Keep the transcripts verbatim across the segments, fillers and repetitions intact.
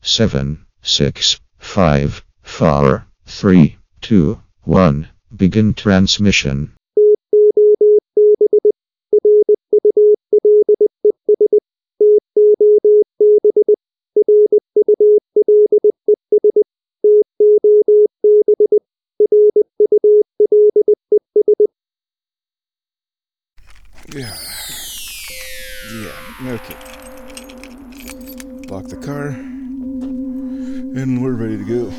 seven, six, five, four, three, two, one. Begin transmission. Yeah. Yeah, okay. Lock the car. And we're ready to go.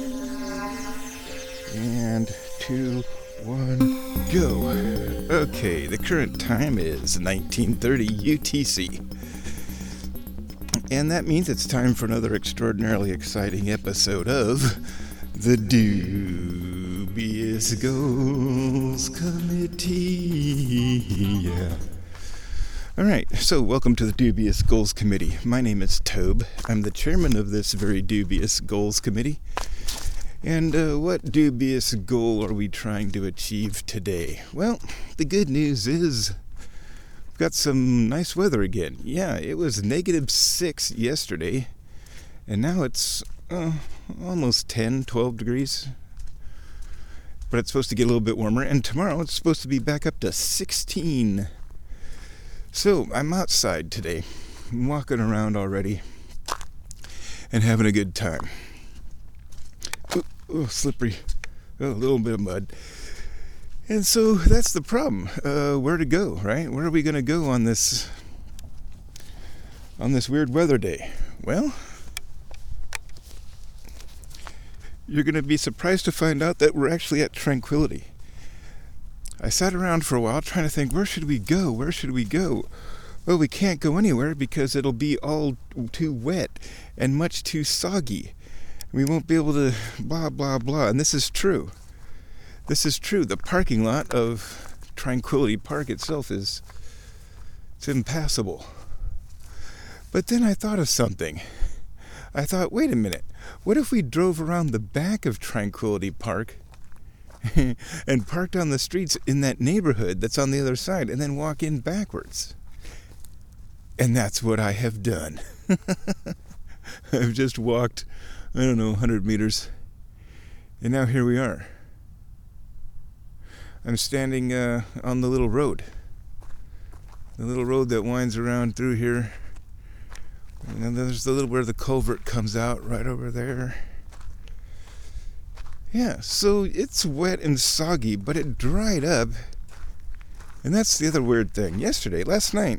And two, one, go. Okay, the current time is nineteen thirty U T C. And that means it's time for another extraordinarily exciting episode of the Dubious Goals Committee. Yeah. Alright, so welcome to the Dubious Goals Committee. My name is Tobe. I'm the chairman of this very dubious goals committee. And uh, what dubious goal are we trying to achieve today? Well, the good news is we've got some nice weather again. Yeah, it was negative six yesterday, and now it's uh, almost ten, twelve degrees. But it's supposed to get a little bit warmer, and tomorrow it's supposed to be back up to sixteen. So, I'm outside today, I'm walking around already, and having a good time. Ooh, ooh, slippery, oh, a little bit of mud. And so, that's the problem, uh, where to go, right? Where are we going to go on this, on this weird weather day? Well, you're going to be surprised to find out that we're actually at Tranquility. I sat around for a while trying to think, where should we go? Where should we go? Well, we can't go anywhere because it'll be all too wet and much too soggy. We won't be able to blah, blah, blah. And this is true. This is true. The parking lot of Tranquility Park itself is it's impassable. But then I thought of something. I thought, wait a minute. What if we drove around the back of Tranquility Park and parked on the streets in that neighborhood that's on the other side, and then walk in backwards? And that's what I have done. I've just walked, I don't know, one hundred meters, and now here we are. I'm standing uh, on the little road. The little road that winds around through here. And there's the little where the culvert comes out right over there. Yeah, so it's wet and soggy, but it dried up. And that's the other weird thing. Yesterday, last night,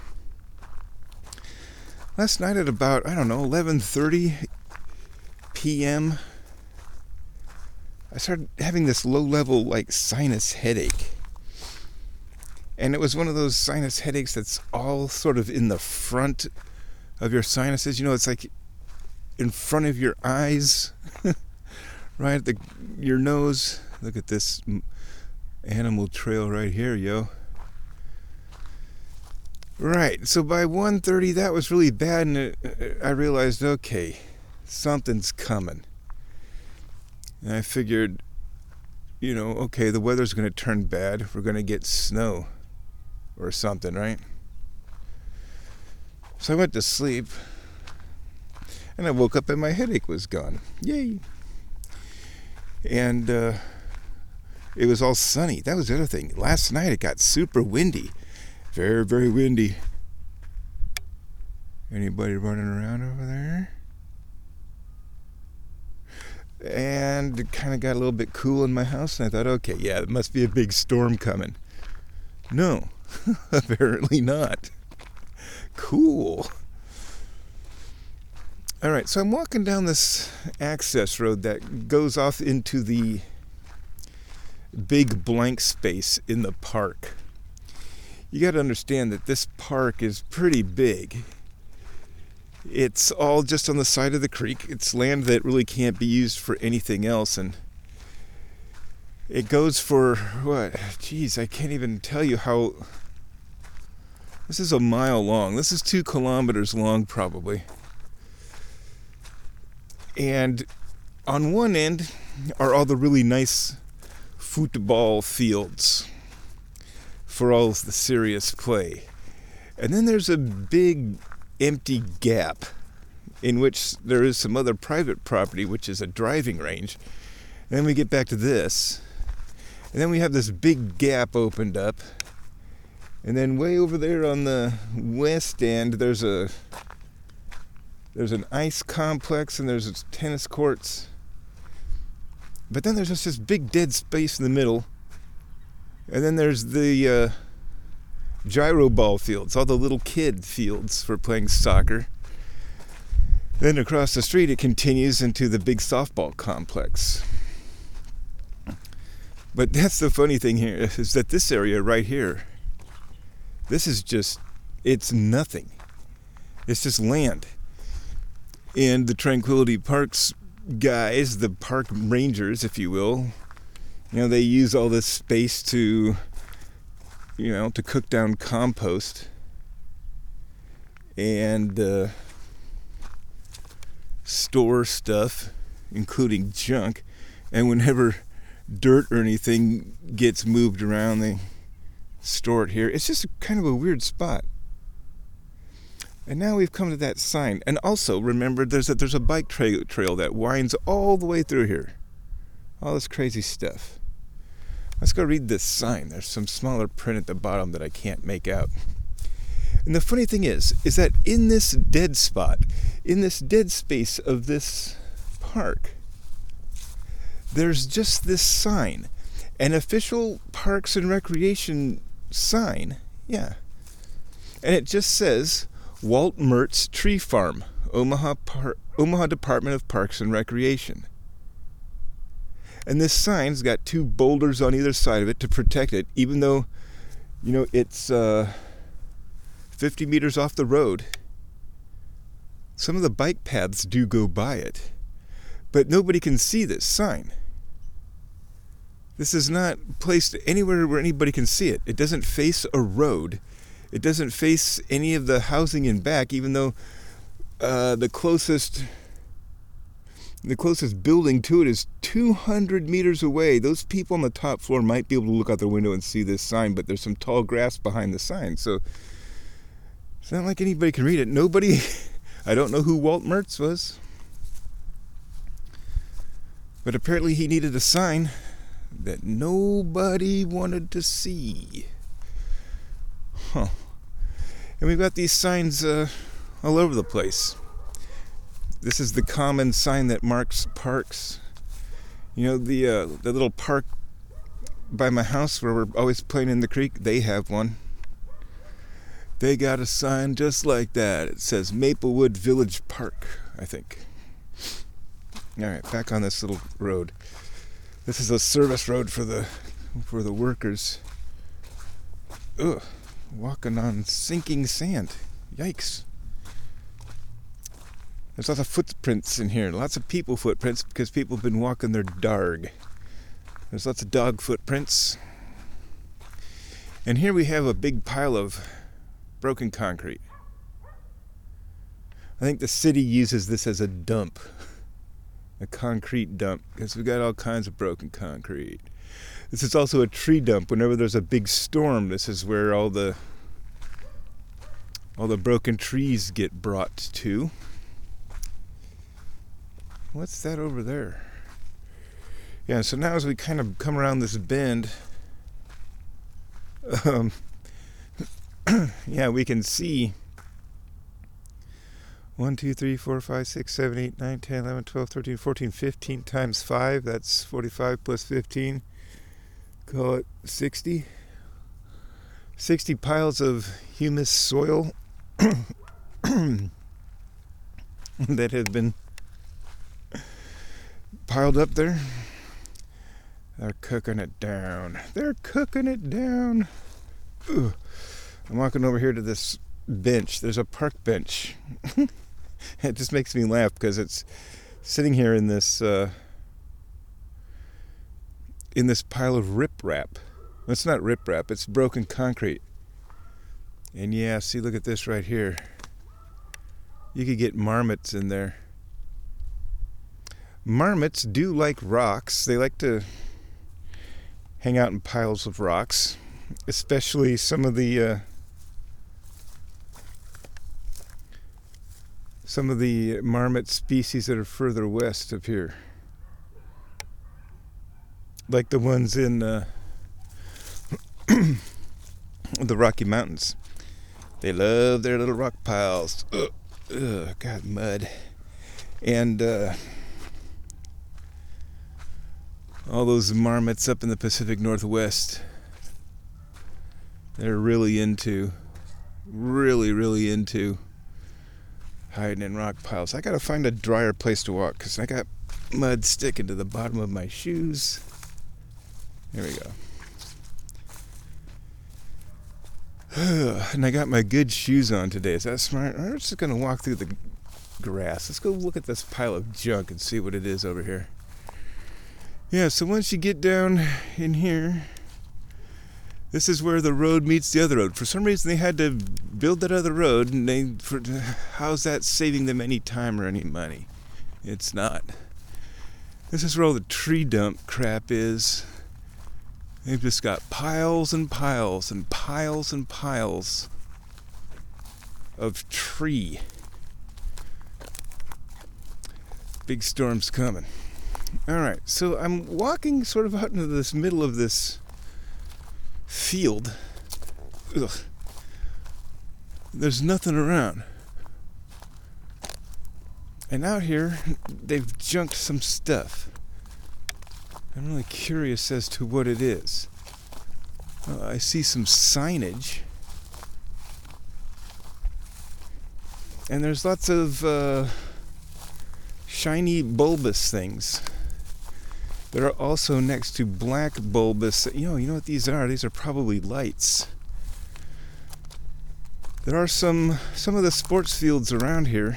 last night at about, I don't know, eleven thirty p.m., I started having this low-level, like, sinus headache. And it was one of those sinus headaches that's all sort of in the front of your sinuses. You know, it's like in front of your eyes. Right at the, your nose. Look at this animal trail right here, yo. Right, so by one thirty, that was really bad, and it, I realized, okay, something's coming. And I figured, you know, okay, the weather's going to turn bad. We're going to get snow or something, right? So I went to sleep, and I woke up and my headache was gone. Yay! And uh, it was all sunny. That was the other thing. Last night it got super windy. Very, very windy. Anybody running around over there? And it kind of got a little bit cool in my house, and I thought, okay, yeah, it must be a big storm coming. No, apparently not. Cool. All right, so I'm walking down this access road that goes off into the big blank space in the park. You got to understand that this park is pretty big. It's all just on the side of the creek. It's land that really can't be used for anything else, and it goes for, what, geez, I can't even tell you how, this is a mile long. This is two kilometers long, probably. And on one end are all the really nice football fields for all the serious play. And then there's a big empty gap in which there is some other private property, which is a driving range. And then we get back to this. And then we have this big gap opened up. And then way over there on the west end, there's a there's an ice complex and there's tennis courts. But then there's just this big dead space in the middle. And then there's the uh, gyro ball fields, all the little kid fields for playing soccer. Then across the street it continues into the big softball complex. But that's the funny thing here, is that this area right here, this is just, it's nothing. It's just land. And the Tranquility Parks guys, the park rangers, if you will, you know, they use all this space to, you know, to cook down compost and uh, store stuff, including junk. And whenever dirt or anything gets moved around, they store it here. It's just a, kind of a weird spot. And now we've come to that sign. And also, remember, there's a, there's a bike tra- trail that winds all the way through here. All this crazy stuff. Let's go read this sign. There's some smaller print at the bottom that I can't make out. And the funny thing is, is that in this dead spot, in this dead space of this park, there's just this sign. An official Parks and Recreation sign. Yeah. And it just says, Walt Mertz Tree Farm, Omaha, Par- Omaha Department of Parks and Recreation. And this sign's got two boulders on either side of it to protect it, even though, you know, it's uh, fifty meters off the road. Some of the bike paths do go by it, but nobody can see this sign. This is not placed anywhere where anybody can see it. It doesn't face a road. It doesn't face any of the housing in back, even though uh, the closest... The closest building to it is two hundred meters away. Those people on the top floor might be able to look out their window and see this sign, but there's some tall grass behind the sign. So it's not like anybody can read it. Nobody, I don't know who Walt Mertz was. But apparently he needed a sign that nobody wanted to see. Huh. And we've got these signs uh, all over the place. This is the common sign that marks parks. You know, the uh, the little park by my house where we're always playing in the creek, they have one. They got a sign just like that. It says Maplewood Village Park, I think. All right, back on this little road. This is a service road for the for the workers. Ugh, walking on sinking sand. Yikes. There's lots of footprints in here, lots of people footprints because people have been walking their darg. There's lots of dog footprints. And here we have a big pile of broken concrete. I think the city uses this as a dump, a concrete dump, because we've got all kinds of broken concrete. This is also a tree dump. Whenever there's a big storm, this is where all the all the broken trees get brought to. What's that over there? Yeah, so now as we kind of come around this bend, um, yeah, we can see one, two, three, four, five, six, seven, eight, nine, ten, eleven, twelve, thirteen, fourteen, fifteen times five. That's forty-five plus fifteen. Call it sixty. sixty piles of humus soil that have been piled up there. They're cooking it down. They're cooking it down. Ugh. I'm walking over here to this bench. There's a park bench. It just makes me laugh because it's sitting here in this uh, in this pile of riprap. It's not riprap, it's broken concrete. And yeah, see, look at this right here. You could get marmots in there. Marmots do like rocks. They like to hang out in piles of rocks, especially some of the uh, some of the marmot species that are further west up here. Like the ones in uh, the Rocky Mountains. They love their little rock piles. Ugh, ugh, God, mud. And uh, all those marmots up in the Pacific Northwest, they're really into, really, really into hiding in rock piles. I gotta find a drier place to walk because I got mud sticking to the bottom of my shoes. There we go. And I got my good shoes on today. Is that smart? I'm just gonna walk through the grass. Let's go look at this pile of junk and see what it is over here. Yeah, so once you get down in here, this is where the road meets the other road. For some reason they had to build that other road, and they for how's that saving them any time or any money? It's not. This is where all the tree dump crap is. They've just got piles and piles and piles and piles of tree. Big storm's coming. Alright, so I'm walking sort of out into this middle of this field. Ugh. There's nothing around. And out here, they've junked some stuff. I'm really curious as to what it is. Uh, I see some signage. And there's lots of uh, shiny bulbous things that are also next to black bulbous. You know, you know what these are? These are probably lights. There are some, some of the sports fields around here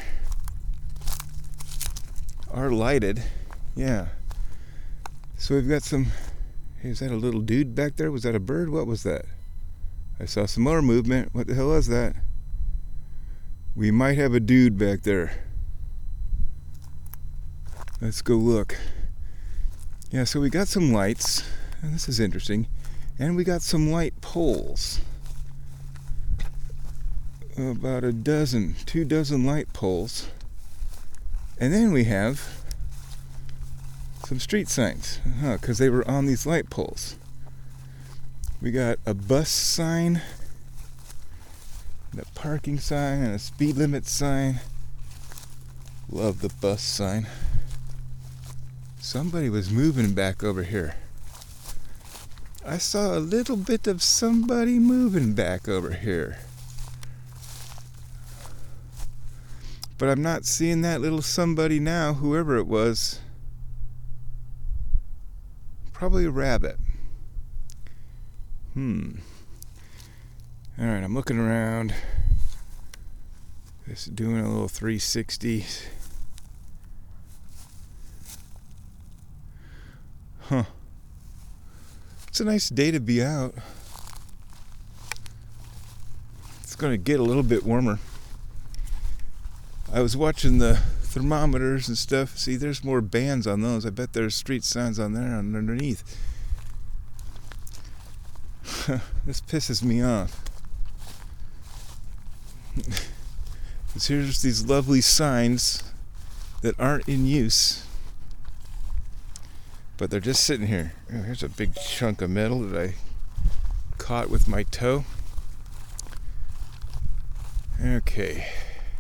are lighted. Yeah. So we've got some, hey, is that a little dude back there? Was that a bird? What was that? I saw some more movement. What the hell is that? We might have a dude back there. Let's go look. Yeah, so we got some lights, and this is interesting, and we got some light poles. About a dozen, two dozen light poles. And then we have some street signs, huh, because they were on these light poles. We got a bus sign, and a parking sign, and a speed limit sign. Love the bus sign. Somebody was moving back over here. I saw a little bit of somebody moving back over here. But I'm not seeing that little somebody now, whoever it was. Probably a rabbit. Hmm. Alright, I'm looking around. Just doing a little three sixty. Huh. It's a nice day to be out. It's going to get a little bit warmer. I was watching the thermometers and stuff. See, there's more bands on those. I bet there's street signs on there underneath. This pisses me off. Because here's these lovely signs that aren't in use, but they're just sitting here. Oh, here's a big chunk of metal that I caught with my toe. Okay.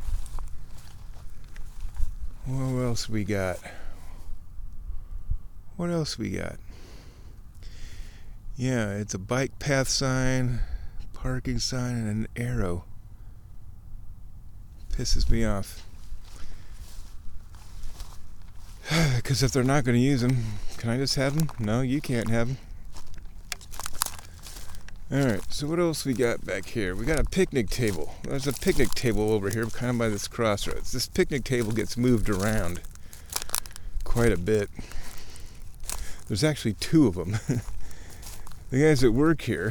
What else we got? What else we got? Yeah, it's a bike path sign, parking sign, and an arrow. Pisses me off. Because if they're not going to use them, can I just have them? No, you can't have them. Alright, so what else we got back here? We got a picnic table. There's a picnic table over here, kind of by this crossroads. This picnic table gets moved around quite a bit. There's actually two of them. The guys that work here,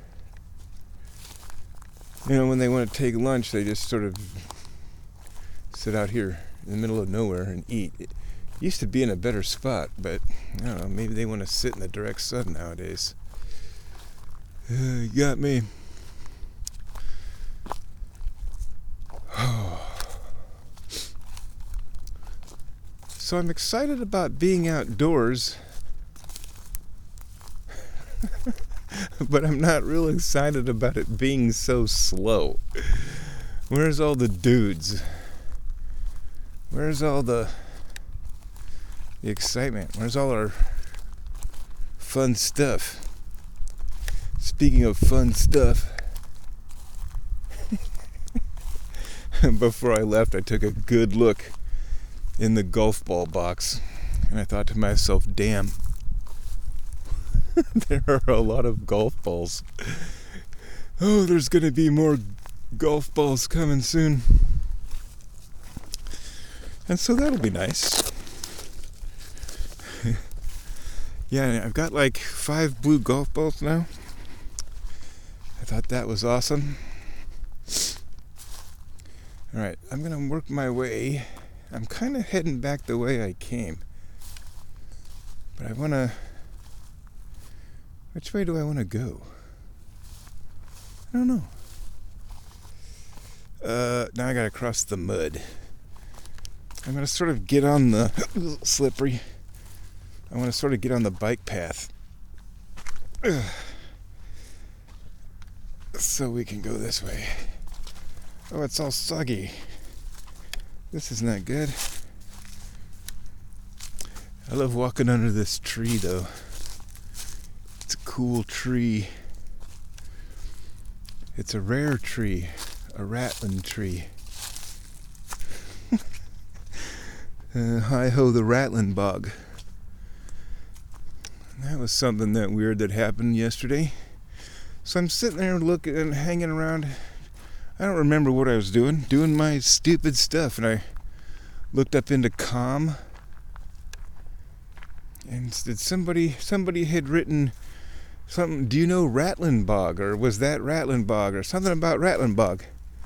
you know, when they want to take lunch, they just sort of sit out here in the middle of nowhere and eat. It used to be in a better spot, but I don't know, maybe they want to sit in the direct sun nowadays. Uh, you got me. So I'm excited about being outdoors, but I'm not real excited about it being so slow. Where's all the dudes? Where's all the, the excitement? Where's all our fun stuff? Speaking of fun stuff, before I left, I took a good look in the golf ball box, and I thought to myself, damn, there are a lot of golf balls. Oh, there's going to be more golf balls coming soon. And so that'll be nice. Yeah, I've got like five blue golf balls now. I thought that was awesome. Alright, I'm going to work my way. I'm kind of heading back the way I came. But I want to... Which way do I want to go? I don't know. Uh, now I got to cross the mud. I'm going to sort of get on the... slippery. I want to sort of get on the bike path. Ugh. So we can go this way. Oh, it's all soggy. This is not good. I love walking under this tree, though. It's a cool tree. It's a rare tree. A rattlin tree. uh, hi-ho, the rattlin bog. That was something that weird that happened yesterday. So I'm sitting there looking and hanging around. I don't remember what I was doing. Doing my stupid stuff. And I looked up into Calm. And did somebody, somebody had written something, do you know Rattlin Bog? Or was that Rattlin Bog? Or something about Rattlin Bog.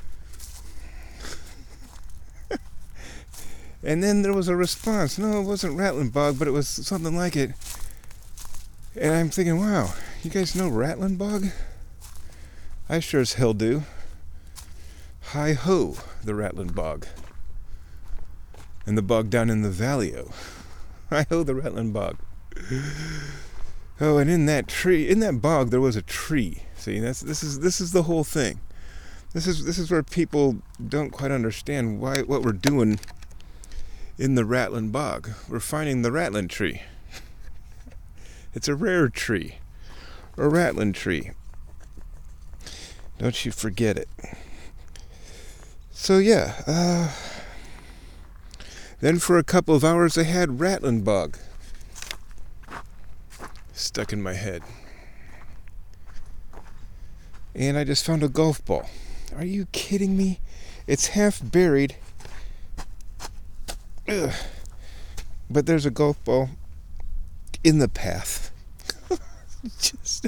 And then there was a response. No, it wasn't Rattlin Bog, but it was something like it. And I'm thinking, wow, you guys know Rattlin Bog? I sure as hell do. Hi-ho, the Rattlin Bog. And the bog down in the valley-o. Hi-ho, the Rattlin Bog. Oh, and in that tree, in that bog, there was a tree. See, that's this is this is the whole thing. This is this is where people don't quite understand why what we're doing in the Rattlin Bog. We're finding the Rattlin tree. It's a rare tree. A Rattlin tree. Don't you forget it. So yeah, uh, then for a couple of hours I had Rattlin Bog stuck in my head. And I just found a golf ball. Are you kidding me? It's half buried. Ugh. But there's a golf ball in the path. Just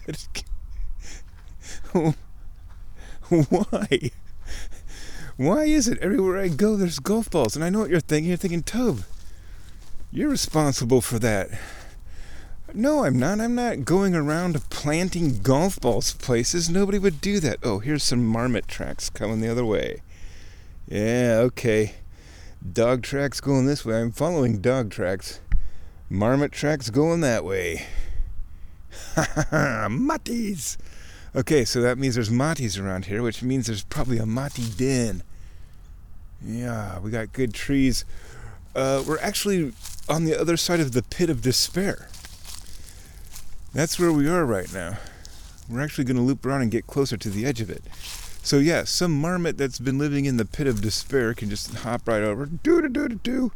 why? Why is it everywhere I go there's golf balls? And I know what you're thinking. You're thinking, Tobe, you're responsible for that. No, I'm not. I'm not going around planting golf balls places. Nobody would do that. Oh, here's some marmot tracks coming the other way. Yeah, okay. Dog tracks going this way. I'm following dog tracks. Marmot tracks going that way. Ha ha ha, Matties! Okay, so that means there's Matties around here, which means there's probably a Matty den. Yeah, we got good trees. Uh, we're actually on the other side of the Pit of Despair. That's where we are right now. We're actually going to loop around and get closer to the edge of it. So yeah, some marmot that's been living in the Pit of Despair can just hop right over. Do-do-do-do-do.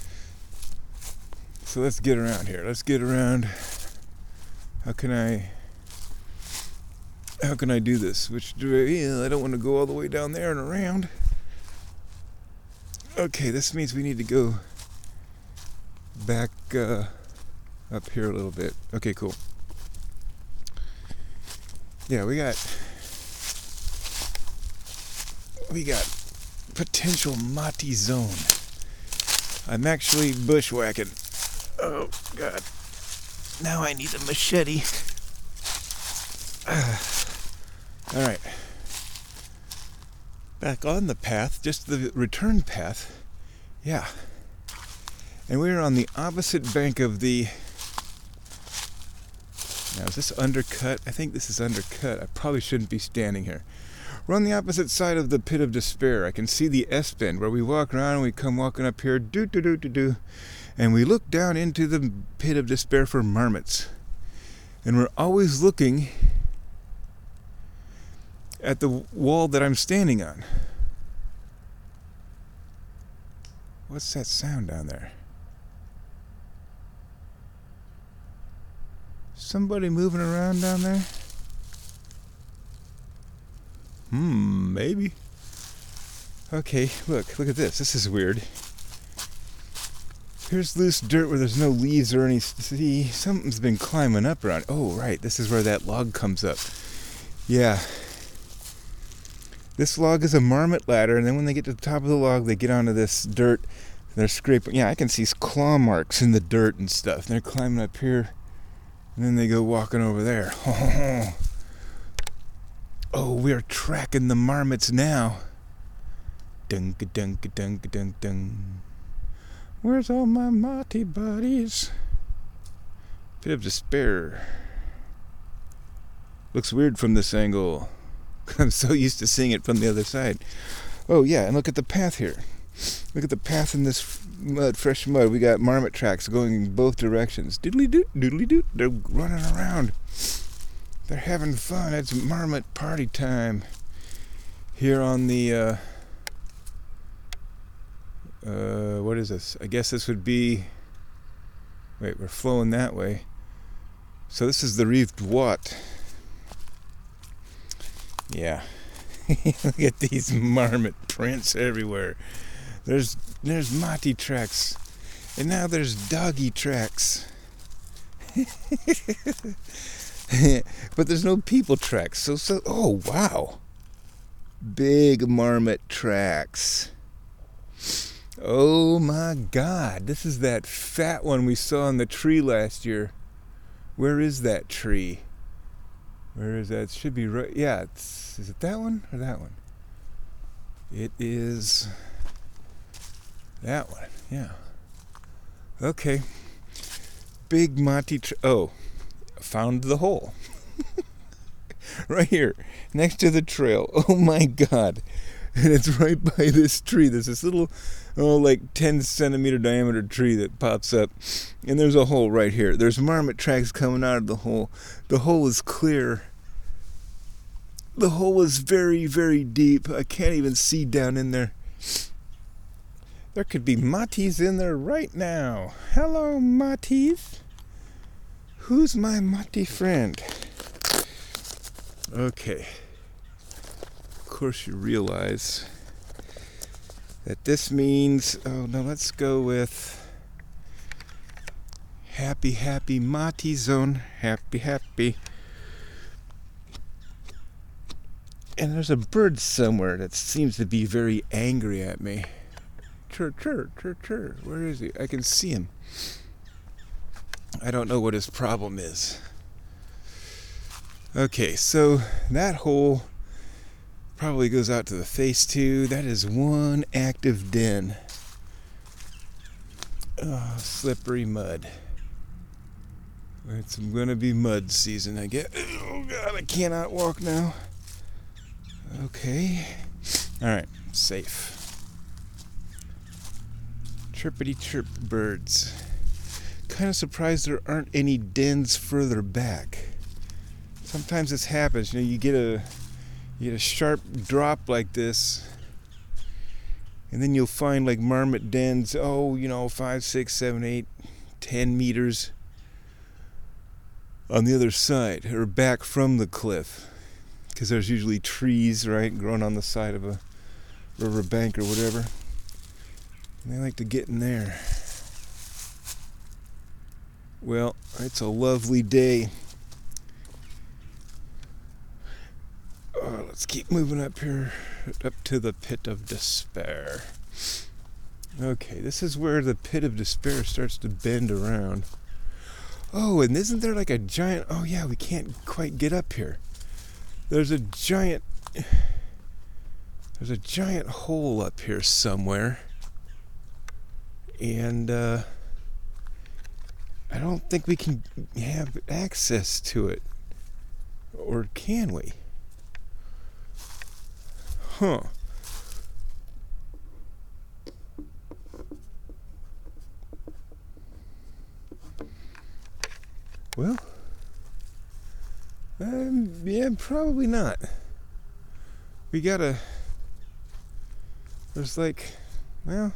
So let's get around here. Let's get around. How can I... How can I do this? Which do I... Yeah, I don't want to go all the way down there and around. Okay, this means we need to go back uh, up here a little bit. Okay, cool. Yeah, we got... We got potential Mati zone. I'm actually bushwhacking. Oh, God. Now I need a machete. Uh, all right. Back on the path, just the return path. Yeah. And we're on the opposite bank of the... Now, is this undercut? I think this is undercut. I probably shouldn't be standing here. We're on the opposite side of the Pit of Despair. I can see the S-bend where we walk around and we come walking up here, do do do do do, and we look down into the Pit of Despair for marmots. And we're always looking at the wall that I'm standing on. What's that sound down there? Somebody moving around down there? Hmm, maybe. Okay, look, look at this. This is weird. Here's loose dirt where there's no leaves or any... See, something's been climbing up around. Oh, right, this is where that log comes up. Yeah. This log is a marmot ladder, and then when they get to the top of the log, they get onto this dirt. They're scraping. Yeah, I can see claw marks in the dirt and stuff. And they're climbing up here. And then they go walking over there. Oh, we're tracking the marmots now. Dun dun dun dun dun. Where's all my Marty buddies? Pit of Despair. Looks weird from this angle. I'm so used to seeing it from the other side. Oh yeah, and look at the path here. Look at the path in this mud, fresh mud. We got marmot tracks going in both directions. Doodly doot, doodly doot. They're running around. They're having fun. It's marmot party time here on the, uh, uh, what is this? I guess this would be, wait, we're flowing that way. So this is the Rive Droit. Yeah. Look at these marmot prints everywhere. There's there's Mati tracks, and now there's doggy tracks. But there's no people tracks. So so oh wow, big marmot tracks. Oh my God, this is that fat one we saw in the tree last year. Where is that tree? Where is that? It should be right. Yeah, it's, is it that one or that one? It is that one. Yeah. Okay. Big Monty. Tr- oh, found the hole. Right here, next to the trail. Oh my God. And it's right by this tree. There's this little, oh, like ten centimeter diameter tree that pops up. And there's a hole right here. There's marmot tracks coming out of the hole. The hole is clear. The hole is very, very deep. I can't even see down in there. There could be Matis in there right now. Hello, Matis. Who's my Mati friend? Okay. Of course you realize that this means, oh no, let's go with happy, happy Mati zone. Happy, happy. And there's a bird somewhere that seems to be very angry at me. Chirr, chirr, chirr, chirr. Where is he? I can see him. I don't know what his problem is. Okay, so that hole probably goes out to the face too. That is one active den. Oh, slippery mud. It's gonna be mud season, I guess. Oh God, I cannot walk now. Okay. Alright, safe. Chirpity chirp birds. Kind of surprised there aren't any dens further back. Sometimes this happens, you know, you get a you get a sharp drop like this, and then you'll find like marmot dens, oh, you know, five, six, seven, eight, ten meters on the other side, or back from the cliff. Because there's usually trees, right, growing on the side of a river bank or whatever. And they like to get in there. Well, it's a lovely day. Oh, let's keep moving up here, up to the Pit of Despair. Okay, this is where the Pit of Despair starts to bend around. Oh, and isn't there like a giant... Oh yeah, we can't quite get up here. There's a giant... There's a giant hole up here somewhere. And, uh... don't think we can have access to it. Or can we? Huh. Well, um, yeah, probably not. We gotta, there's like, well,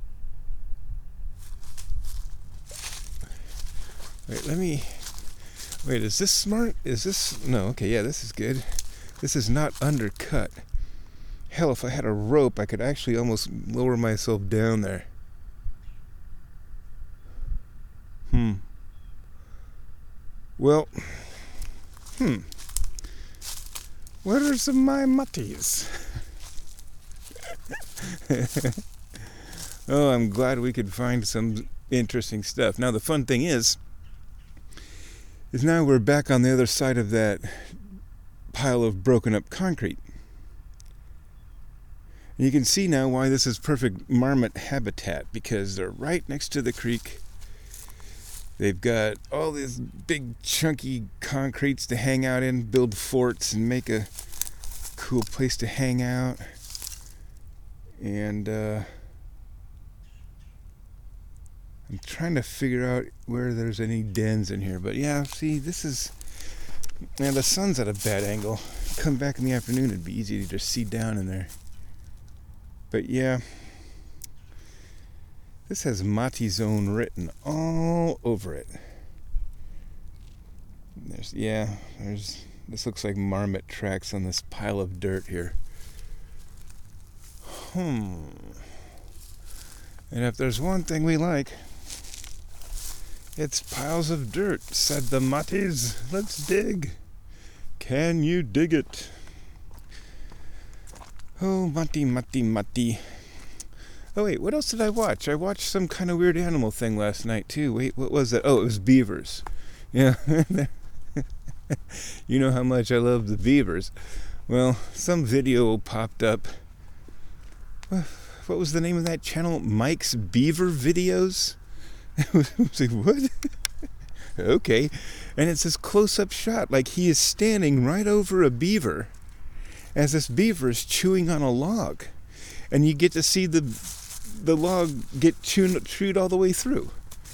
wait, let me, wait, is this smart? Is this, no, okay, yeah, this is good. This is not undercut. Hell, if I had a rope, I could actually almost lower myself down there. Hmm. Well, hmm. What are some of my mutties? Oh, I'm glad we could find some interesting stuff. Now, the fun thing is, is now we're back on the other side of that pile of broken up concrete. And you can see now why this is perfect marmot habitat, because they're right next to the creek. They've got all these big chunky concretes to hang out in, build forts and make a cool place to hang out. And uh, I'm trying to figure out where there's any dens in here. But yeah, see, this is, man, the sun's at a bad angle. Come back in the afternoon, it'd be easy to just see down in there. But yeah, this has Mati Zone written all over it. There's, yeah, there's, this looks like marmot tracks on this pile of dirt here. Hmm. And if there's one thing we like, it's piles of dirt, said the Matis. Let's dig. Can you dig it? Oh, Mati, Mati, Mati. Oh, wait, what else did I watch? I watched some kind of weird animal thing last night, too. Wait, what was that? Oh, it was beavers. Yeah. You know how much I love the beavers. Well, some video popped up. What was the name of that channel? Mike's Beaver Videos? I was like, what? Okay. And it's this close-up shot, like he is standing right over a beaver as this beaver is chewing on a log. And you get to see the the log get chewed, chewed all the way through.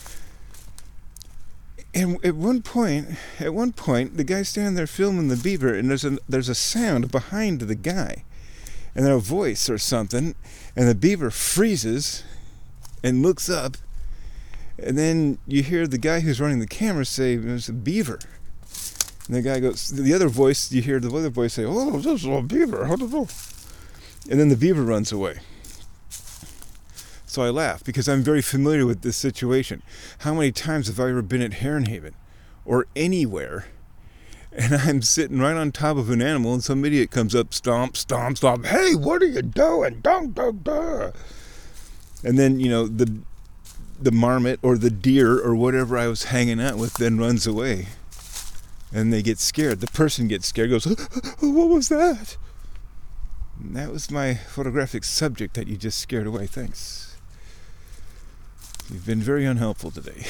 And at one point, at one point, the guy's standing there filming the beaver, and there's a there's a sound behind the guy, and then a voice or something, and the beaver freezes and looks up, and then you hear the guy who's running the camera say, "It's a beaver." And the guy goes, the other voice, you hear the other voice say, "Oh, this is a beaver." And then the beaver runs away. So I laugh because I'm very familiar with this situation. How many times have I ever been at Heron Haven or anywhere, and I'm sitting right on top of an animal, and some idiot comes up, stomp, stomp, stomp. Hey, what are you doing? Dun, dun, dun. And then, you know, the the marmot or the deer or whatever I was hanging out with then runs away. And they get scared. The person gets scared, goes, "What was that?" And that was my photographic subject that you just scared away. Thanks. You've been very unhelpful today.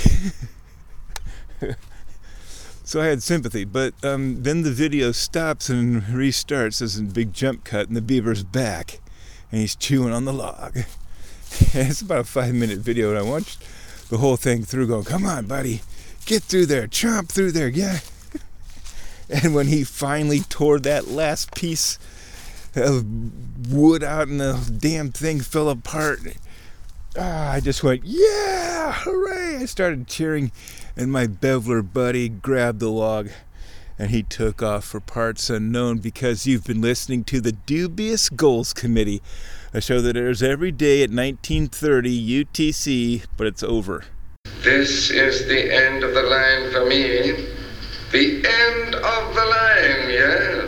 So I had sympathy, but um, then the video stops and restarts as a big jump cut, and the beaver's back, and he's chewing on the log. And it's about a five-minute video, and I watched the whole thing through going, "Come on, buddy, get through there, chomp through there, yeah." And when he finally tore that last piece of wood out and the damn thing fell apart, ah, I just went, "Yeah, hooray!" I started cheering, and my Bevler buddy grabbed the log, and he took off for parts unknown, because you've been listening to the Dubious Goals Committee, a show that airs every day at nineteen thirty U T C, but it's over. This is the end of the line for me. The end of the line, yes.